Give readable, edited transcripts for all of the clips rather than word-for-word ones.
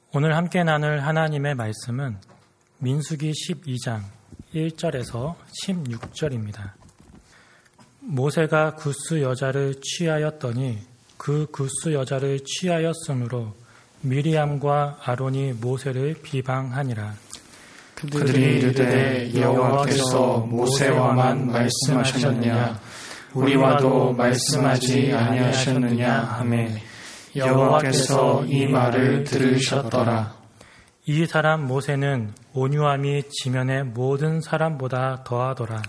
오늘 함께 나눌 하나님의 말씀은 민수기 12장 1절에서 16절입니다. 모세가 굿스 여자를 취하였더니 그 굿스 여자를 취하였으므로 미리암과 아론이 모세를 비방하니라. 그들이 이르되 여호와께서 모세와만 말씀하셨느냐 우리와도 말씀하지 아니하셨느냐 하매 여호와께서 이 말을 들으셨더라. 이 사람 모세는 온유함이 지면의 모든 사람보다 더하더라.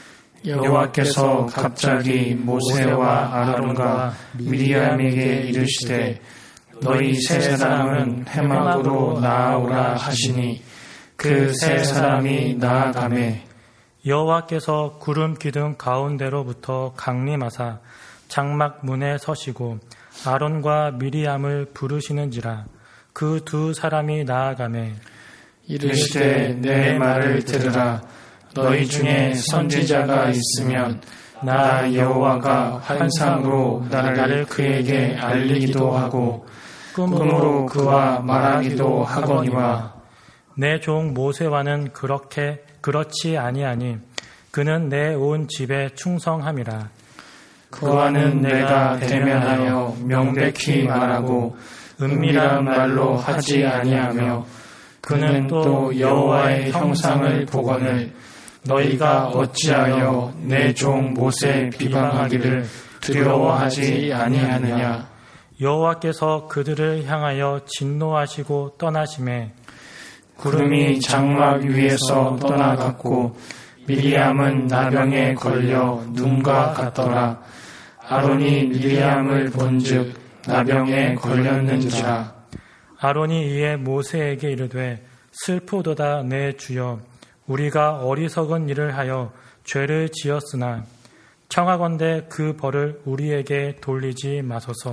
여호와께서 갑자기 모세와 아론과 미리암에게 이르시되 너희 세 사람은 회막으로 나아오라 하시니 그 세 사람이 나아가매 여호와께서 구름 기둥 가운데로부터 강림하사 장막 문에 서시고 아론과 미리암을 부르시는지라. 그 두 사람이 나아가매 이르시되 내 말을 들으라. 너희 중에 선지자가 있으면 나 여호와가 환상으로 나를 그에게 알리기도 하고 꿈으로 그와 말하기도 하거니와 내 종 모세와는 그렇지 아니하니 그는 내 온 집에 충성함이라. 그와는 내가 대면하여 명백히 말하고 은밀한 말로 하지 아니하며 그는 또 여호와의 형상을 보거늘 너희가 어찌하여 내 종 모세 비방하기를 두려워하지 아니하느냐. 여호와께서 그들을 향하여 진노하시고 떠나심에 구름이 장막 위에서 떠나갔고 미리암은 나병에 걸려 눈과 같더라. 아론이 미리암을 본즉 나병에 걸렸는지라. 아론이 이에 모세에게 이르되 슬프도다 내 주여 우리가 어리석은 일을 하여 죄를 지었으나 청하건대 그 벌을 우리에게 돌리지 마소서.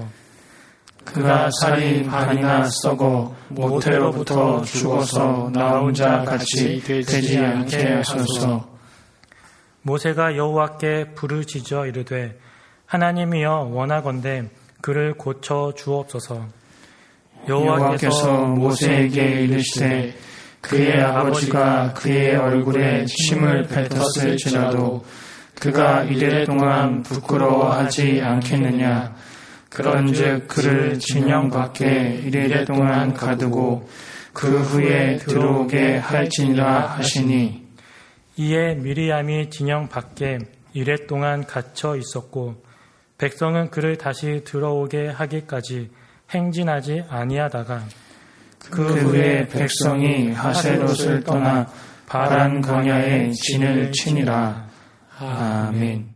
그가 살이 반이나 썩어 모태로부터 죽어서 나온 자 같이 되지 않게 하소서. 모세가 여호와께 부르짖어 이르되 하나님이여 원하건대 그를 고쳐 주옵소서. 여호와께서 모세에게 이르시되 그의 아버지가 그의 얼굴에 침을 뱉었을지라도 그가 이래 동안 부끄러워하지 않겠느냐. 그런즉 그를 진영 밖에 이래 동안 가두고 그 후에 들어오게 할지니라 하시니 이에 미리암이 진영 밖에 이래 동안 갇혀 있었고 백성은 그를 다시 들어오게 하기까지 행진하지 아니하다가 그 후에 백성이 하세롯을 떠나 바란 광야에 진을 치니라. 아멘.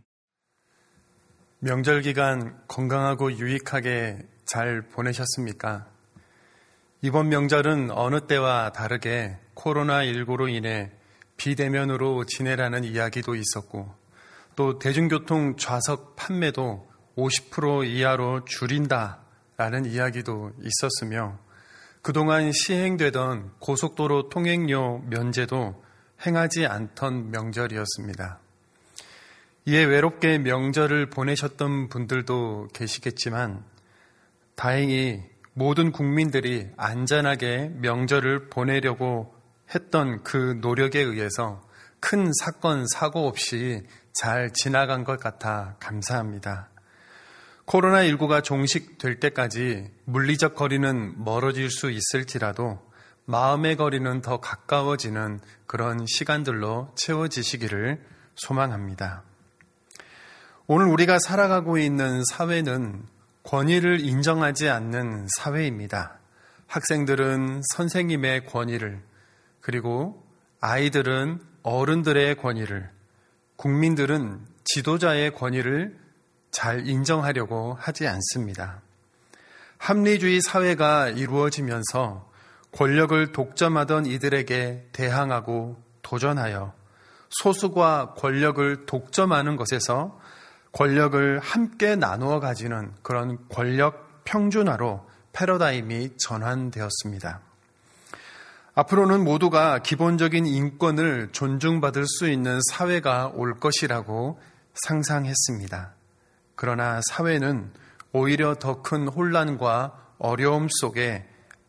명절 기간 건강하고 유익하게 잘 보내셨습니까? 이번 명절은 어느 때와 다르게 코로나19로 인해 비대면으로 지내라는 이야기도 있었고 또 대중교통 좌석 판매도 50% 이하로 줄인다라는 이야기도 있었으며 그동안 시행되던 고속도로 통행료 면제도 행하지 않던 명절이었습니다. 이에 외롭게 명절을 보내셨던 분들도 계시겠지만 다행히 모든 국민들이 안전하게 명절을 보내려고 했던 그 노력에 의해서 큰 사건, 사고 없이 잘 지나간 것 같아 감사합니다. 코로나19가 종식될 때까지 물리적 거리는 멀어질 수 있을지라도 마음의 거리는 더 가까워지는 그런 시간들로 채워지시기를 소망합니다. 오늘 우리가 살아가고 있는 사회는 권위를 인정하지 않는 사회입니다. 학생들은 선생님의 권위를, 그리고 아이들은 어른들의 권위를, 국민들은 지도자의 권위를 잘 인정하려고 하지 않습니다. 합리주의 사회가 이루어지면서 권력을 독점하던 이들에게 대항하고 도전하여 소수가 권력을 독점하는 것에서 권력을 함께 나누어 가지는 그런 권력 평준화로 패러다임이 전환되었습니다. 앞으로는 모두가 기본적인 인권을 존중받을 수 있는 사회가 올 것이라고 상상했습니다. 그러나 사회는 오히려 더 큰 혼란과 어려움 속에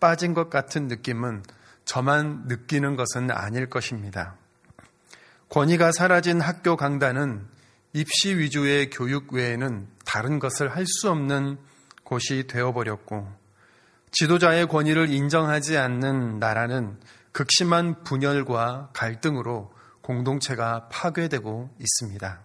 빠진 것 같은 느낌은 저만 느끼는 것은 아닐 것입니다. 권위가 사라진 학교 강단은 입시 위주의 교육 외에는 다른 것을 할 수 없는 곳이 되어버렸고, 지도자의 권위를 인정하지 않는 나라는 극심한 분열과 갈등으로 공동체가 파괴되고 있습니다.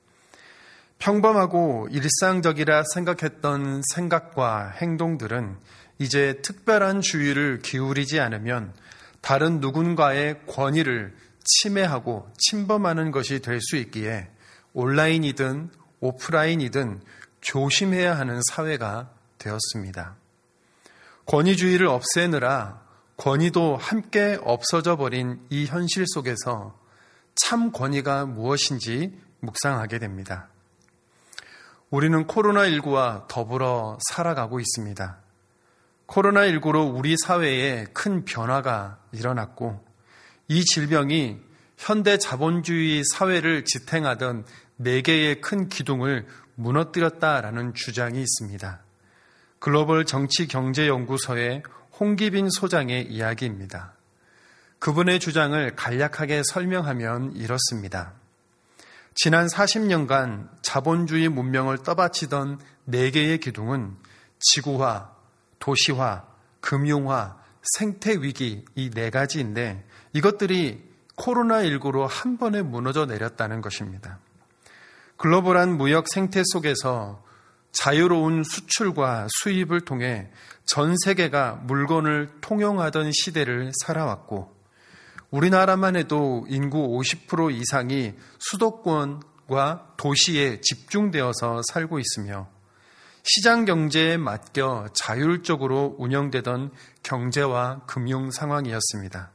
평범하고 일상적이라 생각했던 생각과 행동들은 이제 특별한 주의를 기울이지 않으면 다른 누군가의 권위를 침해하고 침범하는 것이 될 수 있기에 온라인이든 오프라인이든 조심해야 하는 사회가 되었습니다. 권위주의를 없애느라 권위도 함께 없어져 버린 이 현실 속에서 참 권위가 무엇인지 묵상하게 됩니다. 우리는 코로나19와 더불어 살아가고 있습니다. 코로나19로 우리 사회에 큰 변화가 일어났고, 이 질병이 현대 자본주의 사회를 지탱하던 4개의 큰 기둥을 무너뜨렸다라는 주장이 있습니다. 글로벌 정치경제연구소의 홍기빈 소장의 이야기입니다. 그분의 주장을 간략하게 설명하면 이렇습니다. 지난 40년간 자본주의 문명을 떠받치던 4개의 기둥은 지구화, 도시화, 금융화, 생태위기, 이 4가지인데 이것들이 코로나19로 한 번에 무너져 내렸다는 것입니다. 글로벌한 무역 생태 속에서 자유로운 수출과 수입을 통해 전 세계가 물건을 통용하던 시대를 살아왔고, 우리나라만 해도 인구 50% 이상이 수도권과 도시에 집중되어서 살고 있으며 시장 경제에 맡겨 자율적으로 운영되던 경제와 금융 상황이었습니다.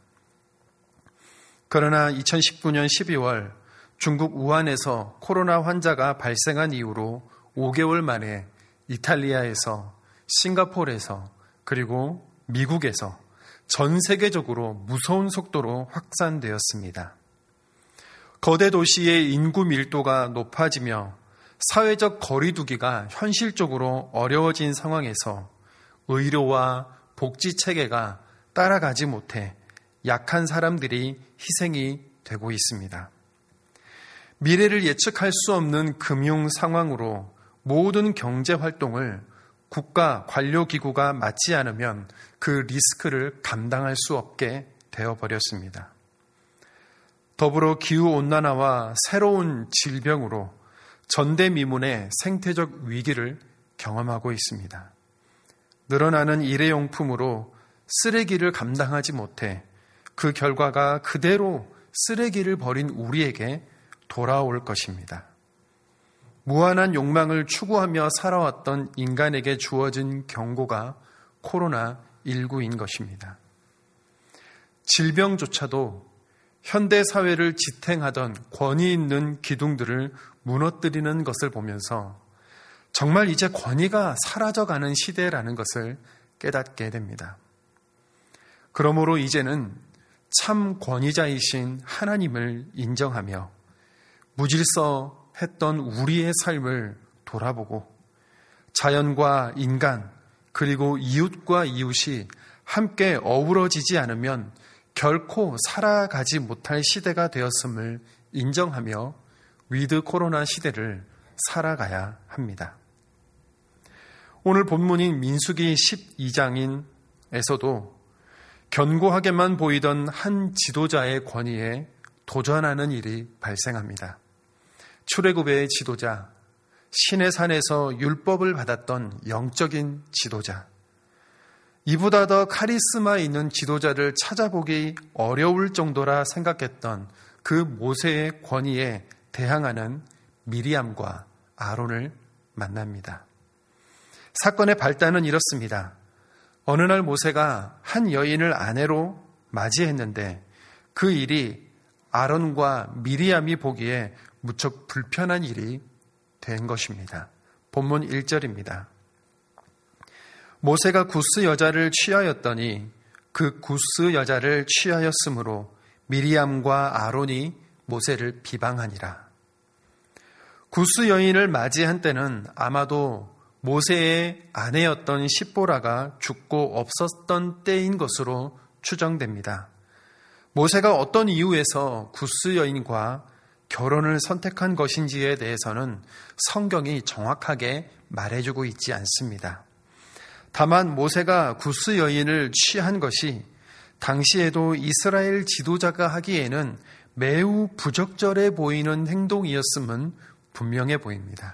그러나 2019년 12월 중국 우한에서 코로나 환자가 발생한 이후로 5개월 만에 이탈리아에서, 싱가포르에서, 그리고 미국에서 전 세계적으로 무서운 속도로 확산되었습니다. 거대 도시의 인구 밀도가 높아지며 사회적 거리두기가 현실적으로 어려워진 상황에서 의료와 복지 체계가 따라가지 못해 약한 사람들이 희생이 되고 있습니다. 미래를 예측할 수 없는 금융 상황으로 모든 경제 활동을 국가 관료기구가 맡지 않으면 그 리스크를 감당할 수 없게 되어버렸습니다. 더불어 기후온난화와 새로운 질병으로 전대미문의 생태적 위기를 경험하고 있습니다. 늘어나는 일회용품으로 쓰레기를 감당하지 못해 그 결과가 그대로 쓰레기를 버린 우리에게 돌아올 것입니다. 무한한 욕망을 추구하며 살아왔던 인간에게 주어진 경고가 코로나19인 것입니다. 질병조차도 현대사회를 지탱하던 권위 있는 기둥들을 무너뜨리는 것을 보면서 정말 이제 권위가 사라져가는 시대라는 것을 깨닫게 됩니다. 그러므로 이제는 참 권위자이신 하나님을 인정하며 무질서했던 우리의 삶을 돌아보고 자연과 인간 그리고 이웃과 이웃이 함께 어우러지지 않으면 결코 살아가지 못할 시대가 되었음을 인정하며 위드 코로나 시대를 살아가야 합니다. 오늘 본문인 민수기 12장에서도 견고하게만 보이던 한 지도자의 권위에 도전하는 일이 발생합니다. 출애굽의 지도자, 신의 산에서 율법을 받았던 영적인 지도자, 이보다 더 카리스마 있는 지도자를 찾아보기 어려울 정도라 생각했던 그 모세의 권위에 대항하는 미리암과 아론을 만납니다. 사건의 발단은 이렇습니다. 어느 날 모세가 한 여인을 아내로 맞이했는데 그 일이 아론과 미리암이 보기에 무척 불편한 일이 된 것입니다. 본문 1절입니다. 모세가 구스 여자를 취하였더니 그 구스 여자를 취하였으므로 미리암과 아론이 모세를 비방하니라. 구스 여인을 맞이한 때는 아마도 모세의 아내였던 십보라가 죽고 없었던 때인 것으로 추정됩니다. 모세가 어떤 이유에서 구스 여인과 결혼을 선택한 것인지에 대해서는 성경이 정확하게 말해주고 있지 않습니다. 다만 모세가 구스 여인을 취한 것이 당시에도 이스라엘 지도자가 하기에는 매우 부적절해 보이는 행동이었음은 분명해 보입니다.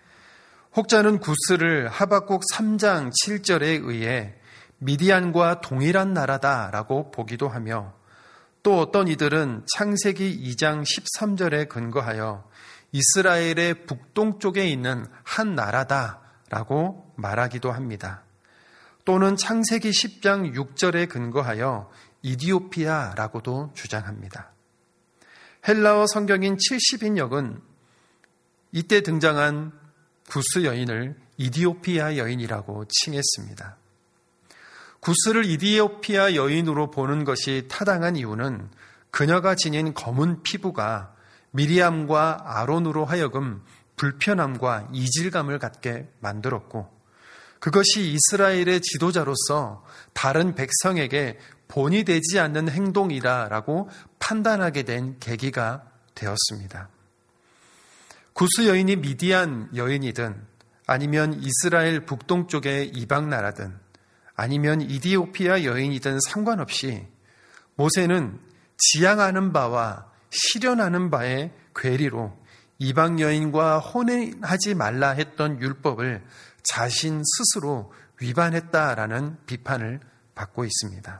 혹자는 구스를 하박국 3장 7절에 의해 미디안과 동일한 나라다라고 보기도 하며, 또 어떤 이들은 창세기 2장 13절에 근거하여 이스라엘의 북동쪽에 있는 한 나라다라고 말하기도 합니다. 또는 창세기 10장 6절에 근거하여 이디오피아라고도 주장합니다. 헬라어 성경인 70인역은 이때 등장한 구스 여인을 이디오피아 여인이라고 칭했습니다. 구스를 이디오피아 여인으로 보는 것이 타당한 이유는 그녀가 지닌 검은 피부가 미리암과 아론으로 하여금 불편함과 이질감을 갖게 만들었고, 그것이 이스라엘의 지도자로서 다른 백성에게 본이 되지 않는 행동이라고 판단하게 된 계기가 되었습니다. 구스 여인이 미디안 여인이든 아니면 이스라엘 북동쪽의 이방 나라든 아니면 이디오피아 여인이든 상관없이 모세는 지향하는 바와 실현하는 바의 괴리로 이방 여인과 혼인하지 말라 했던 율법을 자신 스스로 위반했다라는 비판을 받고 있습니다.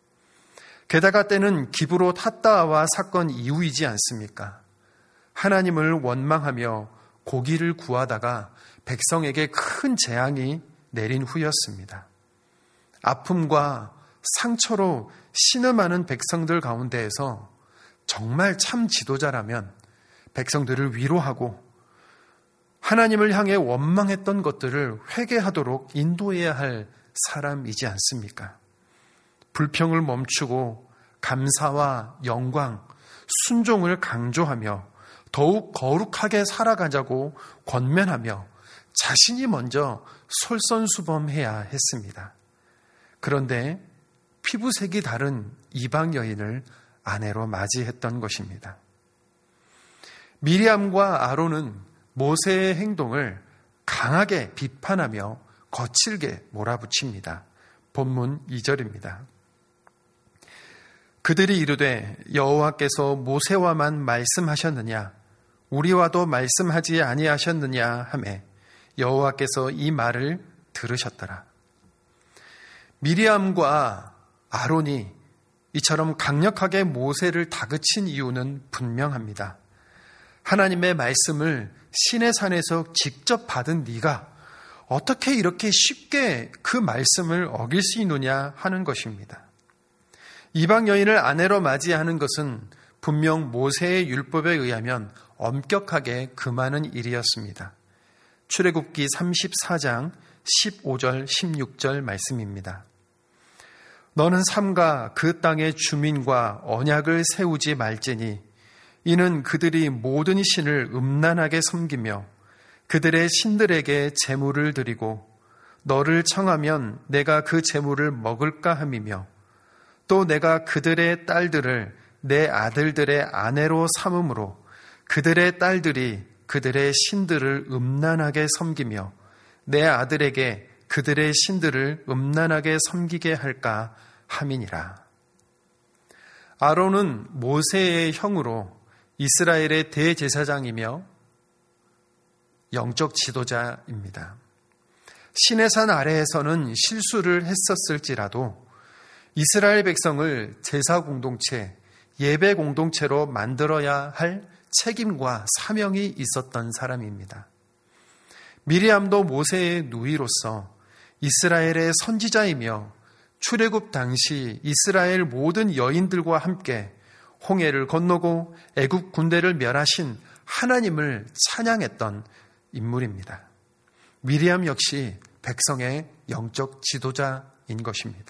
게다가 때는 기브롯 핫다와 사건 이후이지 않습니까? 하나님을 원망하며 고기를 구하다가 백성에게 큰 재앙이 내린 후였습니다. 아픔과 상처로 신음하는 백성들 가운데에서 정말 참 지도자라면 백성들을 위로하고 하나님을 향해 원망했던 것들을 회개하도록 인도해야 할 사람이지 않습니까? 불평을 멈추고 감사와 영광, 순종을 강조하며 더욱 거룩하게 살아가자고 권면하며 자신이 먼저 솔선수범해야 했습니다. 그런데 피부색이 다른 이방 여인을 아내로 맞이했던 것입니다. 미리암과 아론은 모세의 행동을 강하게 비판하며 거칠게 몰아붙입니다. 본문 2절입니다. 그들이 이르되 여호와께서 모세와만 말씀하셨느냐 우리와도 말씀하지 아니하셨느냐 하매 여호와께서 이 말을 들으셨더라. 미리암과 아론이 이처럼 강력하게 모세를 다그친 이유는 분명합니다. 하나님의 말씀을 신의 산에서 직접 받은 네가 어떻게 이렇게 쉽게 그 말씀을 어길 수 있느냐 하는 것입니다. 이방 여인을 아내로 맞이하는 것은 분명 모세의 율법에 의하면 엄격하게 금하는 일이었습니다. 출애굽기 34장 15절 16절 말씀입니다. 너는 삼가 그 땅의 주민과 언약을 세우지 말지니 이는 그들이 모든 신을 음란하게 섬기며 그들의 신들에게 제물을 드리고 너를 청하면 내가 그 제물을 먹을까 함이며 또 내가 그들의 딸들을 내 아들들의 아내로 삼음으로 그들의 딸들이 그들의 신들을 음란하게 섬기며 내 아들에게 그들의 신들을 음란하게 섬기게 할까 함이니라. 아론은 모세의 형으로 이스라엘의 대제사장이며 영적 지도자입니다. 시내산 아래에서는 실수를 했었을지라도 이스라엘 백성을 제사 공동체, 예배 공동체로 만들어야 할 책임과 사명이 있었던 사람입니다. 미리암도 모세의 누이로서 이스라엘의 선지자이며 출애굽 당시 이스라엘 모든 여인들과 함께 홍해를 건너고 애굽 군대를 멸하신 하나님을 찬양했던 인물입니다. 미리암 역시 백성의 영적 지도자인 것입니다.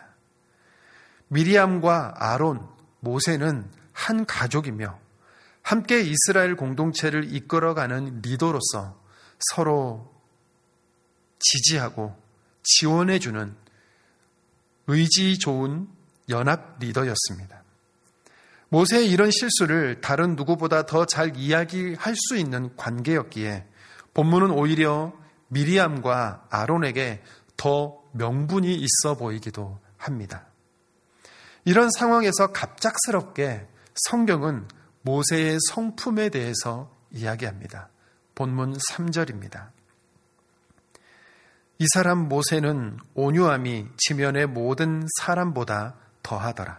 미리암과 아론, 모세는 한 가족이며 함께 이스라엘 공동체를 이끌어가는 리더로서 서로 지지하고 지원해주는 의지 좋은 연합 리더였습니다. 모세의 이런 실수를 다른 누구보다 더 잘 이야기할 수 있는 관계였기에 본문은 오히려 미리암과 아론에게 더 명분이 있어 보이기도 합니다. 이런 상황에서 갑작스럽게 성경은 모세의 성품에 대해서 이야기합니다. 본문 3절입니다. 이 사람 모세는 온유함이 지면의 모든 사람보다 더하더라.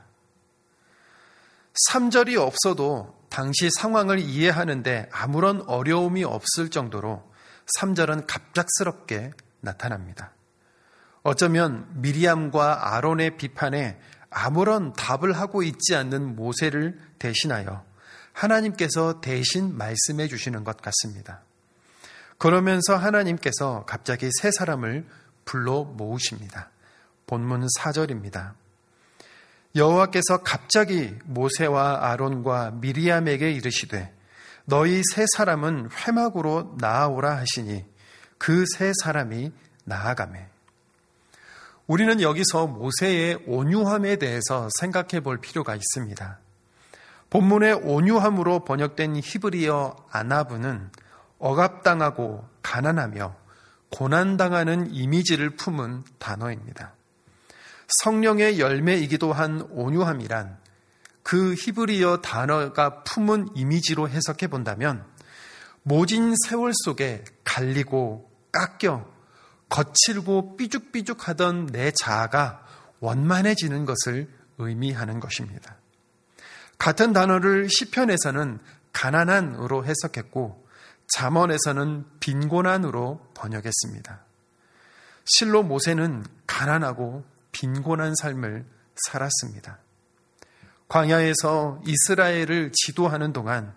3절이 없어도 당시 상황을 이해하는데 아무런 어려움이 없을 정도로 3절은 갑작스럽게 나타납니다. 어쩌면 미리암과 아론의 비판에 아무런 답을 하고 있지 않는 모세를 대신하여 하나님께서 대신 말씀해 주시는 것 같습니다. 그러면서 하나님께서 갑자기 세 사람을 불러 모으십니다. 본문 4절입니다. 여호와께서 갑자기 모세와 아론과 미리암에게 이르시되 너희 세 사람은 회막으로 나아오라 하시니 그 세 사람이 나아가매. 우리는 여기서 모세의 온유함에 대해서 생각해 볼 필요가 있습니다. 본문의 온유함으로 번역된 히브리어 아나브는 억압당하고 가난하며 고난당하는 이미지를 품은 단어입니다. 성령의 열매이기도 한 온유함이란 그 히브리어 단어가 품은 이미지로 해석해 본다면 모진 세월 속에 갈리고 깎여 거칠고 삐죽삐죽하던 내 자아가 원만해지는 것을 의미하는 것입니다. 같은 단어를 시편에서는 가난한으로 해석했고 잠언에서는 빈곤한으로 번역했습니다. 실로 모세는 가난하고 빈곤한 삶을 살았습니다. 광야에서 이스라엘을 지도하는 동안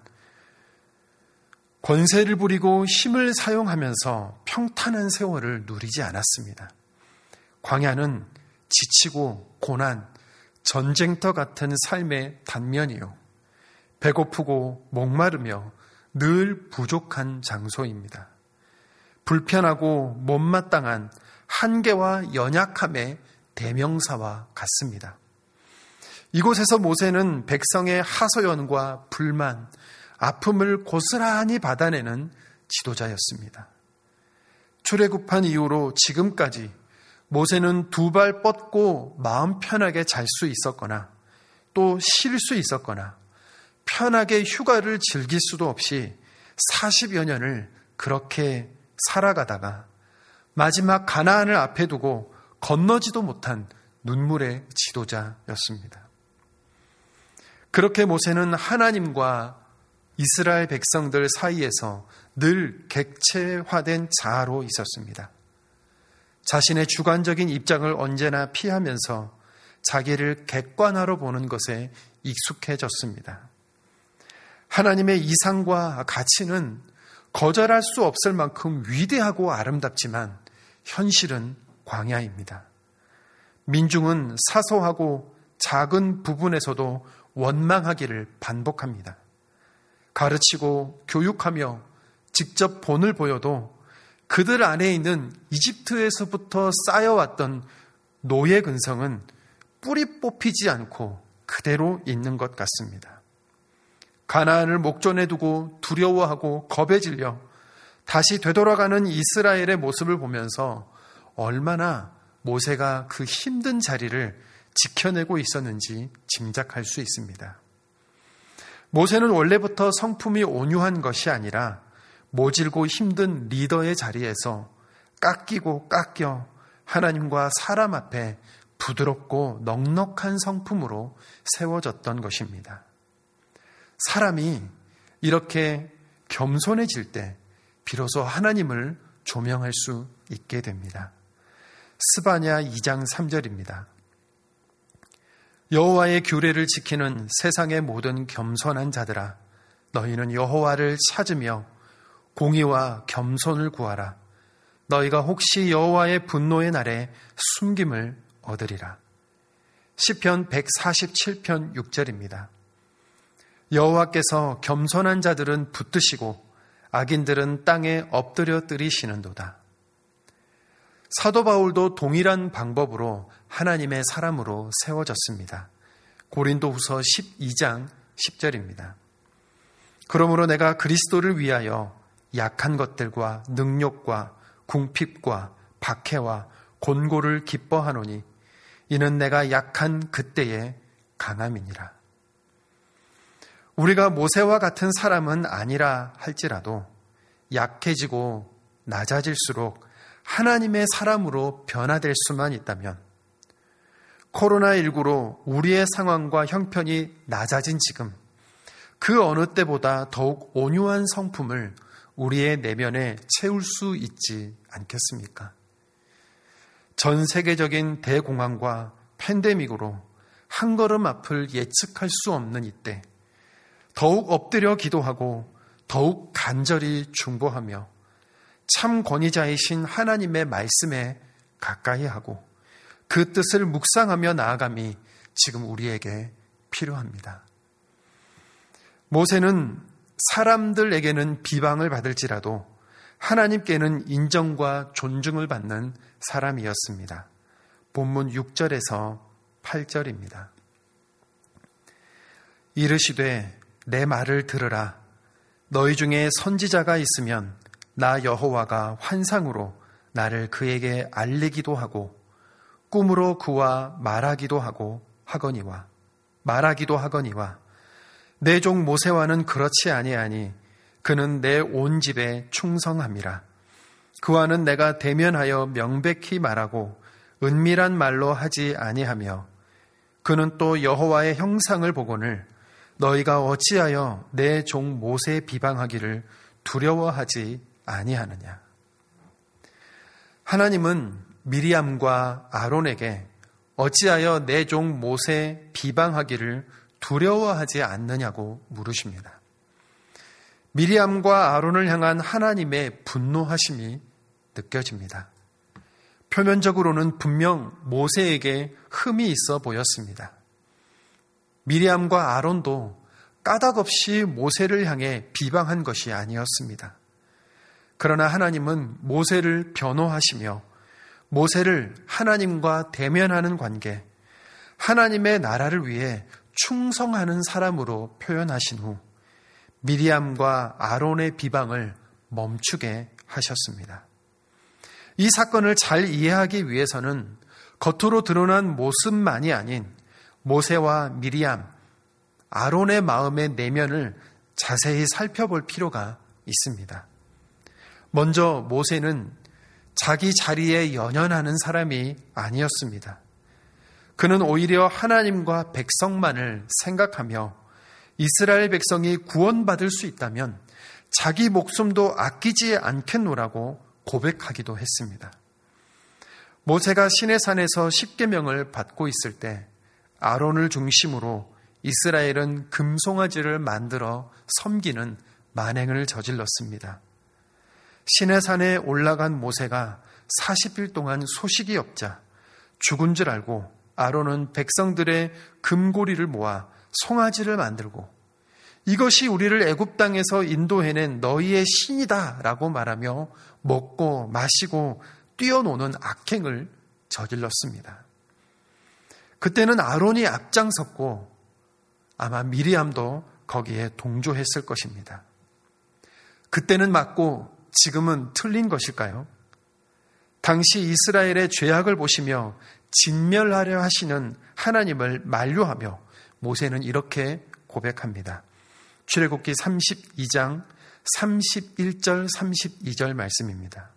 권세를 부리고 힘을 사용하면서 평탄한 세월을 누리지 않았습니다. 광야는 지치고 고난, 전쟁터 같은 삶의 단면이요. 배고프고 목마르며 늘 부족한 장소입니다. 불편하고 못마땅한 한계와 연약함의 대명사와 같습니다. 이곳에서 모세는 백성의 하소연과 불만, 아픔을 고스란히 받아내는 지도자였습니다. 출애굽한 이후로 지금까지 모세는 두 발 뻗고 마음 편하게 잘 수 있었거나 또 쉴 수 있었거나 편하게 휴가를 즐길 수도 없이 40여 년을 그렇게 살아가다가 마지막 가나안을 앞에 두고 건너지도 못한 눈물의 지도자였습니다. 그렇게 모세는 하나님과 이스라엘 백성들 사이에서 늘 객체화된 자아로 있었습니다. 자신의 주관적인 입장을 언제나 피하면서 자기를 객관화로 보는 것에 익숙해졌습니다. 하나님의 이상과 가치는 거절할 수 없을 만큼 위대하고 아름답지만 현실은 광야입니다. 민중은 사소하고 작은 부분에서도 원망하기를 반복합니다. 가르치고 교육하며 직접 본을 보여도 그들 안에 있는 이집트에서부터 쌓여왔던 노예 근성은 뿌리 뽑히지 않고 그대로 있는 것 같습니다. 가나안을 목전에 두고 두려워하고 겁에 질려 다시 되돌아가는 이스라엘의 모습을 보면서 얼마나 모세가 그 힘든 자리를 지켜내고 있었는지 짐작할 수 있습니다. 모세는 원래부터 성품이 온유한 것이 아니라 모질고 힘든 리더의 자리에서 깎이고 깎여 하나님과 사람 앞에 부드럽고 넉넉한 성품으로 세워졌던 것입니다. 사람이 이렇게 겸손해질 때 비로소 하나님을 조명할 수 있게 됩니다. 스바냐 2장 3절입니다. 여호와의 규례를 지키는 세상의 모든 겸손한 자들아, 너희는 여호와를 찾으며 공의와 겸손을 구하라. 너희가 혹시 여호와의 분노의 날에 숨김을 얻으리라. 시편 147편 6절입니다. 여호와께서 겸손한 자들은 붙드시고 악인들은 땅에 엎드려 뜨리시는도다. 사도 바울도 동일한 방법으로 하나님의 사람으로 세워졌습니다. 고린도후서 12장 10절입니다. 그러므로 내가 그리스도를 위하여 약한 것들과 능욕과 궁핍과 박해와 곤고를 기뻐하노니 이는 내가 약한 그때의 강함이니라. 우리가 모세와 같은 사람은 아니라 할지라도 약해지고 낮아질수록 하나님의 사람으로 변화될 수만 있다면 코로나19로 우리의 상황과 형편이 낮아진 지금 그 어느 때보다 더욱 온유한 성품을 우리의 내면에 채울 수 있지 않겠습니까? 전 세계적인 대공황과 팬데믹으로 한 걸음 앞을 예측할 수 없는 이때 더욱 엎드려 기도하고 더욱 간절히 중보하며 참 권위자이신 하나님의 말씀에 가까이 하고 그 뜻을 묵상하며 나아감이 지금 우리에게 필요합니다. 모세는 사람들에게는 비방을 받을지라도 하나님께는 인정과 존중을 받는 사람이었습니다. 본문 6절에서 8절입니다. 이르시되 내 말을 들으라. 너희 중에 선지자가 있으면 나 여호와가 환상으로 나를 그에게 알리기도 하고 꿈으로 그와 말하기도 하거니와 내 종 모세와는 그렇지 아니하니 그는 내 온 집에 충성함이라. 그와는 내가 대면하여 명백히 말하고 은밀한 말로 하지 아니하며 그는 또 여호와의 형상을 보거늘 너희가 어찌하여 내 종 모세 비방하기를 두려워하지 아니하느냐. 하나님은 미리암과 아론에게 어찌하여 내 종 모세 비방하기를 두려워하지 않느냐고 물으십니다. 미리암과 아론을 향한 하나님의 분노하심이 느껴집니다. 표면적으로는 분명 모세에게 흠이 있어 보였습니다. 미리암과 아론도 까닭없이 모세를 향해 비방한 것이 아니었습니다. 그러나 하나님은 모세를 변호하시며 모세를 하나님과 대면하는 관계, 하나님의 나라를 위해 충성하는 사람으로 표현하신 후 미리암과 아론의 비방을 멈추게 하셨습니다. 이 사건을 잘 이해하기 위해서는 겉으로 드러난 모습만이 아닌 모세와 미리암, 아론의 마음의 내면을 자세히 살펴볼 필요가 있습니다. 먼저 모세는 자기 자리에 연연하는 사람이 아니었습니다. 그는 오히려 하나님과 백성만을 생각하며 이스라엘 백성이 구원받을 수 있다면 자기 목숨도 아끼지 않겠노라고 고백하기도 했습니다. 모세가 시내산에서 십계명을 받고 있을 때 아론을 중심으로 이스라엘은 금송아지를 만들어 섬기는 만행을 저질렀습니다. 시내산에 올라간 모세가 40일 동안 소식이 없자 죽은 줄 알고 아론은 백성들의 금고리를 모아 송아지를 만들고 이것이 우리를 애굽 땅에서 인도해낸 너희의 신이다 라고 말하며 먹고 마시고 뛰어노는 악행을 저질렀습니다. 그때는 아론이 앞장섰고 아마 미리암도 거기에 동조했을 것입니다. 그때는 맞고 지금은 틀린 것일까요? 당시 이스라엘의 죄악을 보시며 진멸하려 하시는 하나님을 만류하며 모세는 이렇게 고백합니다. 출애굽기 32장 31절 32절 말씀입니다.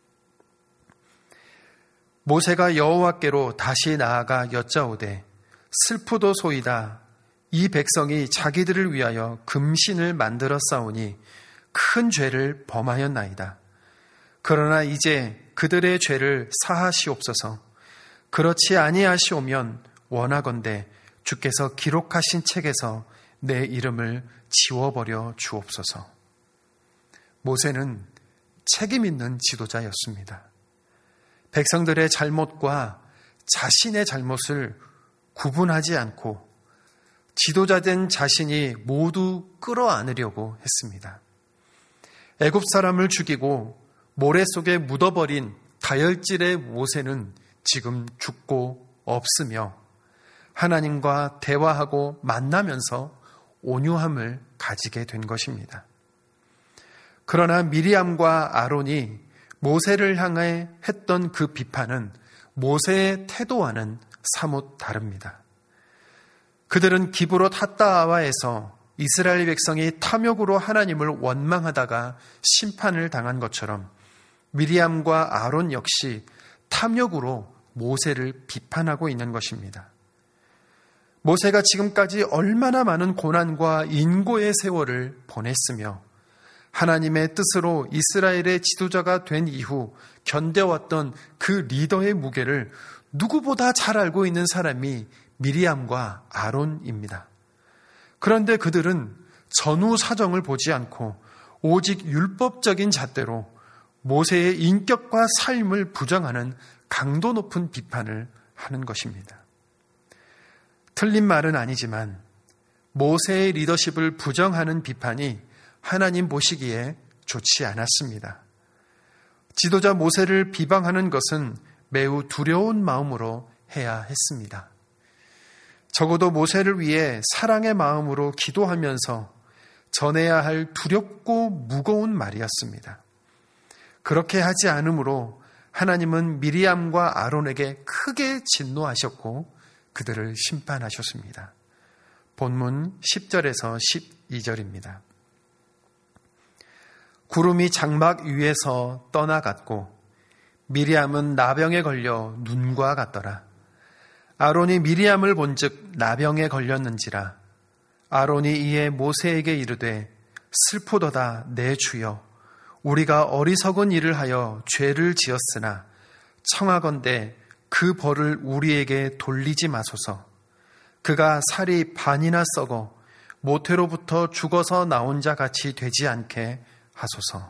모세가 여호와께로 다시 나아가 여짜오되 슬프도소이다. 이 백성이 자기들을 위하여 금신을 만들어 싸우니 큰 죄를 범하였나이다. 그러나 이제 그들의 죄를 사하시옵소서. 그렇지 아니하시오면 원하건대 주께서 기록하신 책에서 내 이름을 지워버려 주옵소서. 모세는 책임 있는 지도자였습니다. 백성들의 잘못과 자신의 잘못을 구분하지 않고 지도자된 자신이 모두 끌어안으려고 했습니다. 애굽 사람을 죽이고 모래 속에 묻어버린 다혈질의 모세는 지금 죽고 없으며 하나님과 대화하고 만나면서 온유함을 가지게 된 것입니다. 그러나 미리암과 아론이 모세를 향해 했던 그 비판은 모세의 태도와는 사뭇 다릅니다. 그들은 기브롯 핫다아와에서 이스라엘 백성이 탐욕으로 하나님을 원망하다가 심판을 당한 것처럼 미리암과 아론 역시 탐욕으로 모세를 비판하고 있는 것입니다. 모세가 지금까지 얼마나 많은 고난과 인고의 세월을 보냈으며 하나님의 뜻으로 이스라엘의 지도자가 된 이후 견뎌왔던 그 리더의 무게를 누구보다 잘 알고 있는 사람이 미리암과 아론입니다. 그런데 그들은 전후 사정을 보지 않고 오직 율법적인 잣대로 모세의 인격과 삶을 부정하는 강도 높은 비판을 하는 것입니다. 틀린 말은 아니지만 모세의 리더십을 부정하는 비판이 하나님 보시기에 좋지 않았습니다. 지도자 모세를 비방하는 것은 매우 두려운 마음으로 해야 했습니다. 적어도 모세를 위해 사랑의 마음으로 기도하면서 전해야 할 두렵고 무거운 말이었습니다. 그렇게 하지 않으므로 하나님은 미리암과 아론에게 크게 진노하셨고 그들을 심판하셨습니다. 본문 10절에서 12절입니다. 구름이 장막 위에서 떠나갔고 미리암은 나병에 걸려 눈과 같더라. 아론이 미리암을 본즉 나병에 걸렸는지라. 아론이 이에 모세에게 이르되 슬프도다 내 주여, 우리가 어리석은 일을 하여 죄를 지었으나 청하건대 그 벌을 우리에게 돌리지 마소서. 그가 살이 반이나 썩어 모태로부터 죽어서 나온 자 같이 되지 않게 하소서.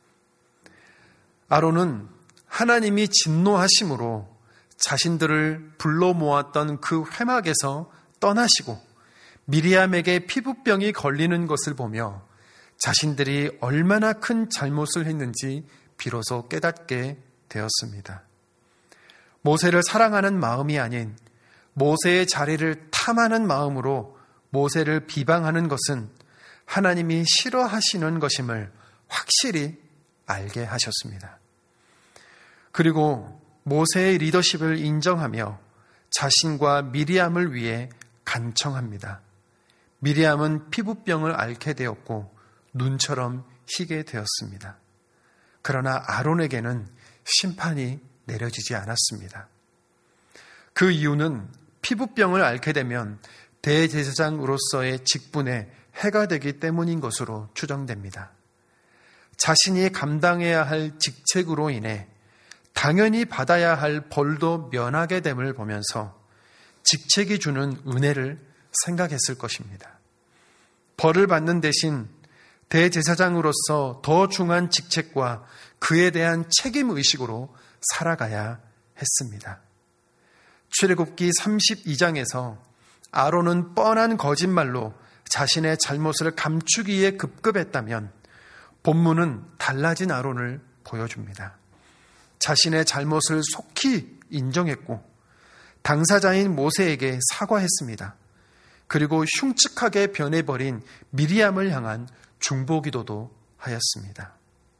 아론은 하나님이 진노하심으로 자신들을 불러 모았던 그 회막에서 떠나시고 미리암에게 피부병이 걸리는 것을 보며 자신들이 얼마나 큰 잘못을 했는지 비로소 깨닫게 되었습니다. 모세를 사랑하는 마음이 아닌 모세의 자리를 탐하는 마음으로 모세를 비방하는 것은 하나님이 싫어하시는 것임을 확실히 알게 하셨습니다. 그리고 모세의 리더십을 인정하며 자신과 미리암을 위해 간청합니다. 미리암은 피부병을 앓게 되었고 눈처럼 희게 되었습니다. 그러나 아론에게는 심판이 내려지지 않았습니다. 그 이유는 피부병을 앓게 되면 대제사장으로서의 직분에 해가 되기 때문인 것으로 추정됩니다. 자신이 감당해야 할 직책으로 인해 당연히 받아야 할 벌도 면하게 됨을 보면서 직책이 주는 은혜를 생각했을 것입니다. 벌을 받는 대신 대제사장으로서 더 중한 직책과 그에 대한 책임의식으로 살아가야 했습니다. 출애굽기 32장에서 아론은 뻔한 거짓말로 자신의 잘못을 감추기에 급급했다면 본문은 달라진 아론을 보여줍니다. 자신의 잘못을 속히 인정했고 당사자인 모세에게 사과했습니다. 그리고 흉측하게 변해버린 미리암을 향한 중보기도도 하였습니다.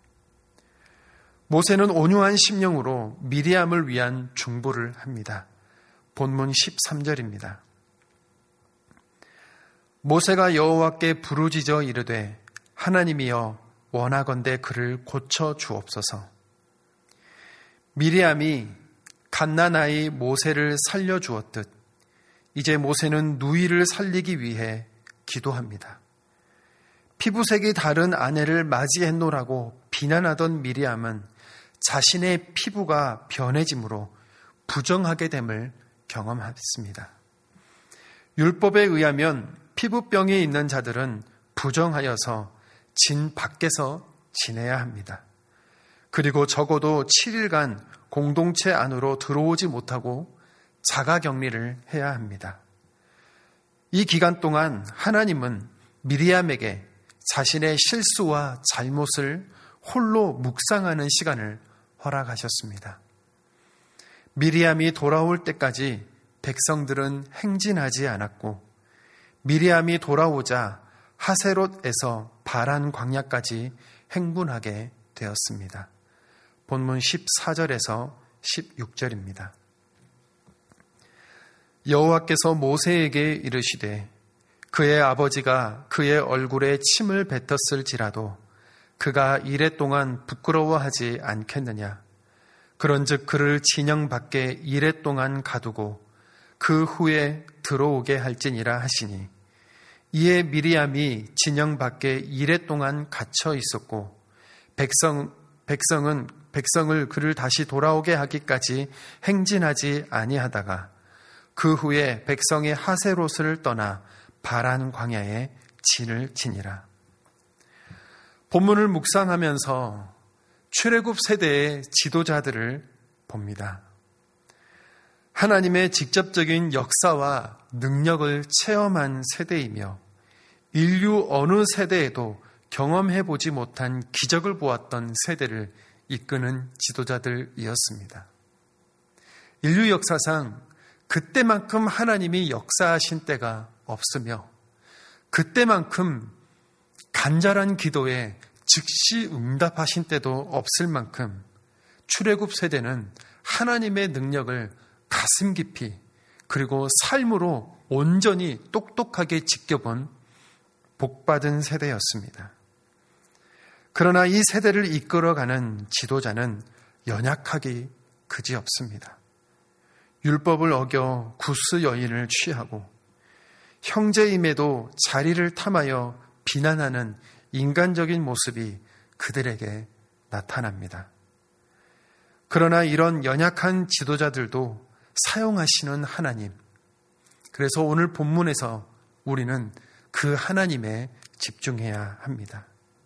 모세는 온유한 심령으로 미리암을 위한 중보를 합니다. 본문 13절입니다. 모세가 여호와께 부르짖어 이르되 하나님이여 원하건대 그를 고쳐 주옵소서. 미리암이 갓난아이 모세를 살려주었듯 이제 모세는 누이를 살리기 위해 기도합니다. 피부색이 다른 아내를 맞이했노라고 비난하던 미리암은 자신의 피부가 변해짐으로 부정하게 됨을 경험했습니다. 율법에 의하면 피부병이 있는 자들은 부정하여서 진 밖에서 지내야 합니다. 그리고 적어도 7일간 공동체 안으로 들어오지 못하고 자가격리를 해야 합니다. 이 기간 동안 하나님은 미리암에게 자신의 실수와 잘못을 홀로 묵상하는 시간을 허락하셨습니다. 미리암이 돌아올 때까지 백성들은 행진하지 않았고 미리암이 돌아오자 하세롯에서 바란 광야까지 행군하게 되었습니다. 본문 14절에서 16절입니다. 여호와께서 모세에게 이르시되 그의 아버지가 그의 얼굴에 침을 뱉었을지라도 그가 이랫동안 부끄러워하지 않겠느냐. 그런즉 그를 진영 밖에 이랫동안 가두고 그 후에 들어오게 할지니라 하시니 이에 미리암이 진영 밖에 이랫동안 갇혀 있었고 백성을 그를 다시 돌아오게 하기까지 행진하지 아니하다가 그 후에 백성의 하세롯을 떠나 바란 광야에 진을 치니라. 본문을 묵상하면서 출애굽 세대의 지도자들을 봅니다. 하나님의 직접적인 역사와 능력을 체험한 세대이며 인류 어느 세대에도 경험해보지 못한 기적을 보았던 세대를 이끄는 지도자들이었습니다. 인류 역사상 그때만큼 하나님이 역사하신 때가 없으며 그때만큼 간절한 기도에 즉시 응답하신 때도 없을 만큼 출애굽 세대는 하나님의 능력을 가슴 깊이 그리고 삶으로 온전히 똑똑하게 지켜본 복받은 세대였습니다. 그러나 이 세대를 이끌어가는 지도자는 연약하기 그지없습니다. 율법을 어겨 구스 여인을 취하고 형제임에도 자리를 탐하여 비난하는 인간적인 모습이 그들에게 나타납니다. 그러나 이런 연약한 지도자들도 사용하시는 하나님, 그래서 오늘 본문에서 우리는 그 하나님에 집중해야 합니다.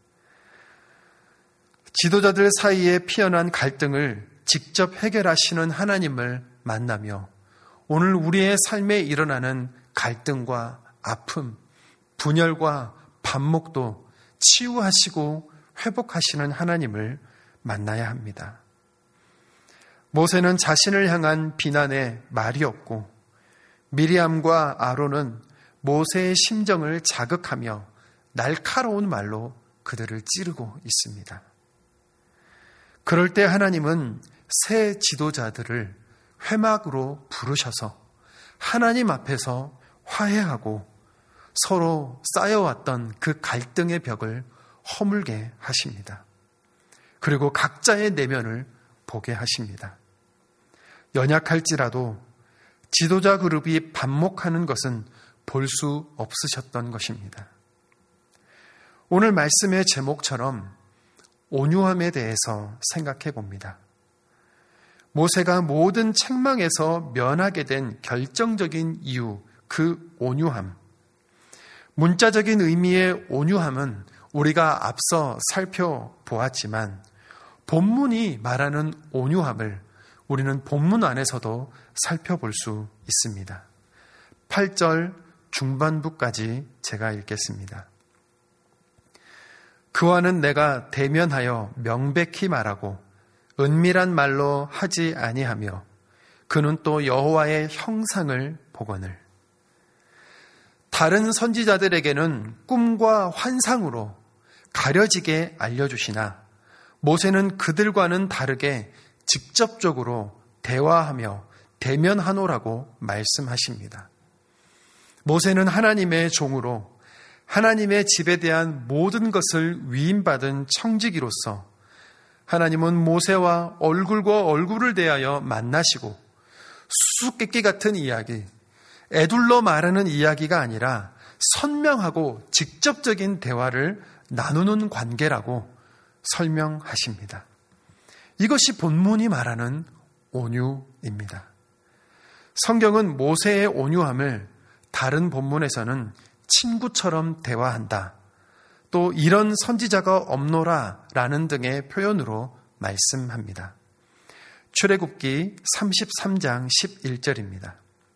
지도자들 사이에 피어난 갈등을 직접 해결하시는 하나님을 만나며 오늘 우리의 삶에 일어나는 갈등과 아픔, 분열과 반목도 치유하시고 회복하시는 하나님을 만나야 합니다. 모세는 자신을 향한 비난에 말이 없고 미리암과 아론은 모세의 심정을 자극하며 날카로운 말로 그들을 찌르고 있습니다. 그럴 때 하나님은 새 지도자들을 회막으로 부르셔서 하나님 앞에서 화해하고 서로 쌓여왔던 그 갈등의 벽을 허물게 하십니다. 그리고 각자의 내면을 보게 하십니다. 연약할지라도 지도자 그룹이 반목하는 것은 볼 수 없으셨던 것입니다. 오늘 말씀의 제목처럼 온유함에 대해서 생각해 봅니다. 모세가 모든 책망에서 면하게 된 결정적인 이유, 그 온유함. 문자적인 의미의 온유함은 우리가 앞서 살펴보았지만 본문이 말하는 온유함을 우리는 본문 안에서도 살펴볼 수 있습니다. 8절 중반부까지 제가 읽겠습니다. 그와는 내가 대면하여 명백히 말하고 은밀한 말로 하지 아니하며 그는 또 여호와의 형상을 보거늘. 다른 선지자들에게는 꿈과 환상으로 가려지게 알려주시나 모세는 그들과는 다르게 직접적으로 대화하며 대면하노라고 말씀하십니다. 모세는 하나님의 종으로 하나님의 집에 대한 모든 것을 위임받은 청지기로서 하나님은 모세와 얼굴과 얼굴을 대하여 만나시고 수수께끼 같은 이야기, 애둘러 말하는 이야기가 아니라 선명하고 직접적인 대화를 나누는 관계라고 설명하십니다. 이것이 본문이 말하는 온유입니다. 성경은 모세의 온유함을 다른 본문에서는 친구처럼 대화한다, 또 이런 선지자가 없노라 라는 등의 표현으로 말씀합니다. 출애굽기 33장 11절입니다.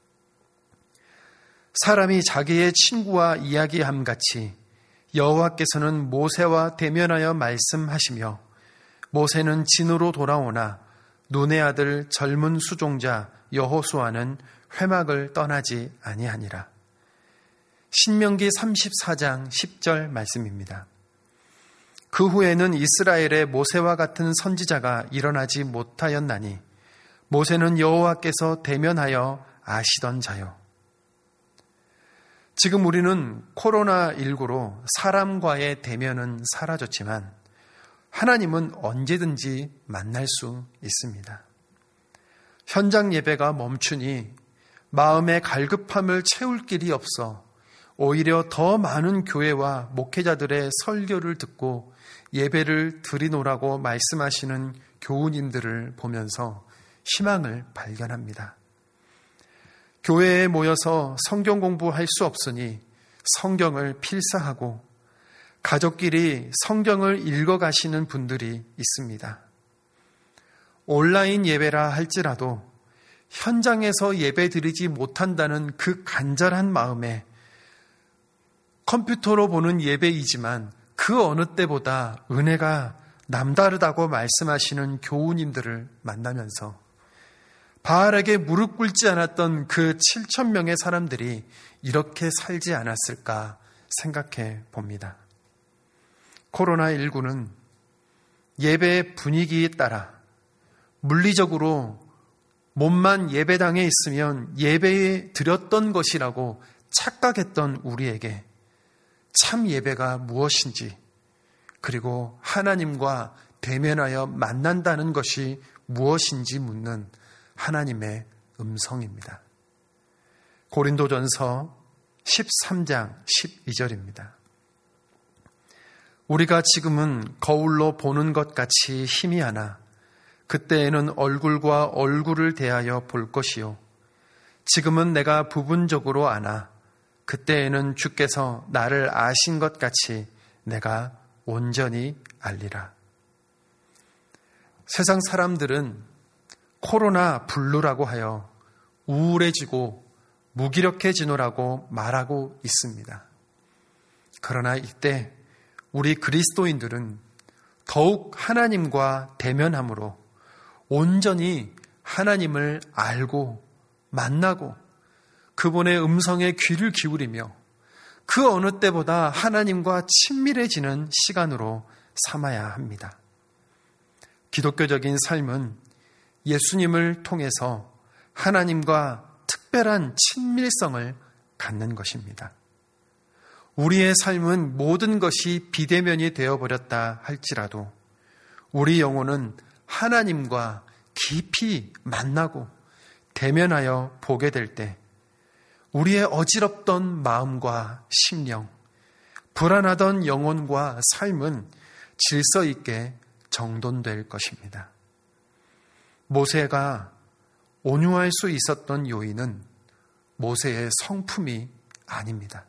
사람이 자기의 친구와 이야기함 같이 여호와께서는 모세와 대면하여 말씀하시며 모세는 진으로 돌아오나 눈의 아들 젊은 수종자 여호수아는 회막을 떠나지 아니하니라. 신명기 34장 10절 말씀입니다. 그 후에는 이스라엘의 모세와 같은 선지자가 일어나지 못하였나니 모세는 여호와께서 대면하여 아시던 자요. 지금 우리는 코로나19로 사람과의 대면은 사라졌지만 하나님은 언제든지 만날 수 있습니다. 현장 예배가 멈추니 마음의 갈급함을 채울 길이 없어 오히려 더 많은 교회와 목회자들의 설교를 듣고 예배를 드리노라고 말씀하시는 교우님들을 보면서 희망을 발견합니다. 교회에 모여서 성경 공부할 수 없으니 성경을 필사하고 가족끼리 성경을 읽어가시는 분들이 있습니다. 온라인 예배라 할지라도 현장에서 예배 드리지 못한다는 그 간절한 마음에 컴퓨터로 보는 예배이지만 그 어느 때보다 은혜가 남다르다고 말씀하시는 교우님들을 만나면서 바알에게 무릎 꿇지 않았던 그 7,000명의 사람들이 이렇게 살지 않았을까 생각해 봅니다. 코로나19는 예배의 분위기에 따라 물리적으로 몸만 예배당에 있으면 예배에 드렸던 것이라고 착각했던 우리에게 참 예배가 무엇인지, 그리고 하나님과 대면하여 만난다는 것이 무엇인지 묻는 하나님의 음성입니다. 고린도전서 13장 12절입니다. 우리가 지금은 거울로 보는 것 같이 희미하나 그때에는 얼굴과 얼굴을 대하여 볼 것이요. 지금은 내가 부분적으로 아나 그때에는 주께서 나를 아신 것 같이 내가 온전히 알리라. 세상 사람들은 코로나 블루라고 하여 우울해지고 무기력해지노라고 말하고 있습니다. 그러나 이때 우리 그리스도인들은 더욱 하나님과 대면함으로 온전히 하나님을 알고 만나고 그분의 음성에 귀를 기울이며 그 어느 때보다 하나님과 친밀해지는 시간으로 삼아야 합니다. 기독교적인 삶은 예수님을 통해서 하나님과 특별한 친밀성을 갖는 것입니다. 우리의 삶은 모든 것이 비대면이 되어버렸다 할지라도 우리 영혼은 하나님과 깊이 만나고 대면하여 보게 될 때 우리의 어지럽던 마음과 심령, 불안하던 영혼과 삶은 질서 있게 정돈될 것입니다. 모세가 온유할 수 있었던 요인은 모세의 성품이 아닙니다.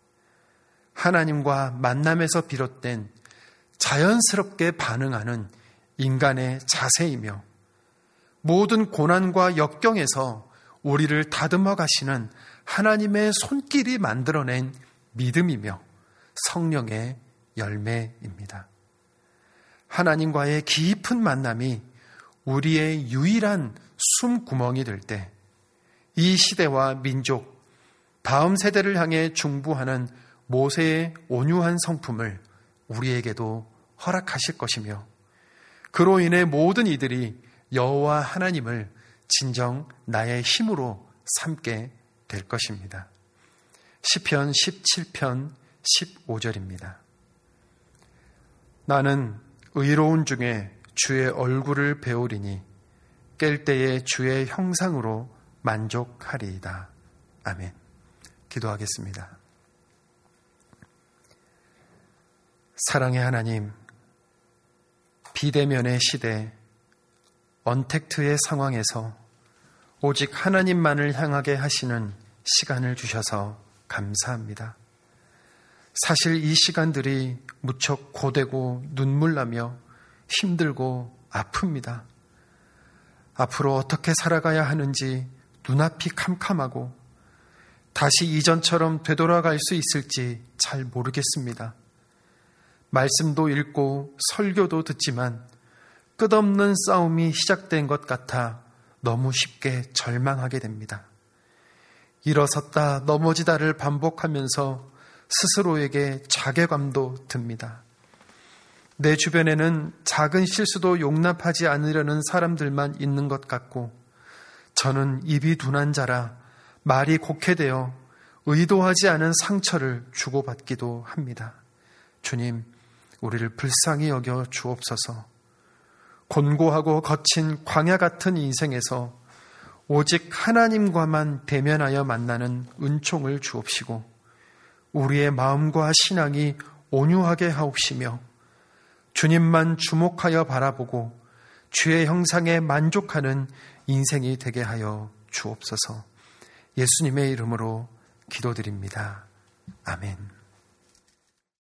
하나님과 만남에서 비롯된 자연스럽게 반응하는 인간의 자세이며 모든 고난과 역경에서 우리를 다듬어 가시는 하나님의 손길이 만들어낸 믿음이며 성령의 열매입니다. 하나님과의 깊은 만남이 우리의 유일한 숨구멍이 될 때 이 시대와 민족, 다음 세대를 향해 중부하는 모세의 온유한 성품을 우리에게도 허락하실 것이며 그로 인해 모든 이들이 여호와 하나님을 진정 나의 힘으로 삼게 될 것입니다. 시편 17편 15절입니다. 나는 의로운 중에 주의 얼굴을 배우리니 깰 때에 주의 형상으로 만족하리이다. 아멘. 기도하겠습니다. 사랑의 하나님, 비대면의 시대, 언택트의 상황에서 오직 하나님만을 향하게 하시는 시간을 주셔서 감사합니다. 사실 이 시간들이 무척 고되고 눈물나며 힘들고 아픕니다. 앞으로 어떻게 살아가야 하는지 눈앞이 캄캄하고 다시 이전처럼 되돌아갈 수 있을지 잘 모르겠습니다. 말씀도 읽고 설교도 듣지만 끝없는 싸움이 시작된 것 같아 너무 쉽게 절망하게 됩니다. 일어섰다 넘어지다를 반복하면서 스스로에게 자괴감도 듭니다. 내 주변에는 작은 실수도 용납하지 않으려는 사람들만 있는 것 같고 저는 입이 둔한 자라 말이 곡해되어 의도하지 않은 상처를 주고받기도 합니다. 주님, 우리를 불쌍히 여겨 주옵소서. 곤고하고 거친 광야 같은 인생에서 오직 하나님과만 대면하여 만나는 은총을 주옵시고 우리의 마음과 신앙이 온유하게 하옵시며 주님만 주목하여 바라보고 주의 형상에 만족하는 인생이 되게 하여 주옵소서. 예수님의 이름으로 기도드립니다. 아멘.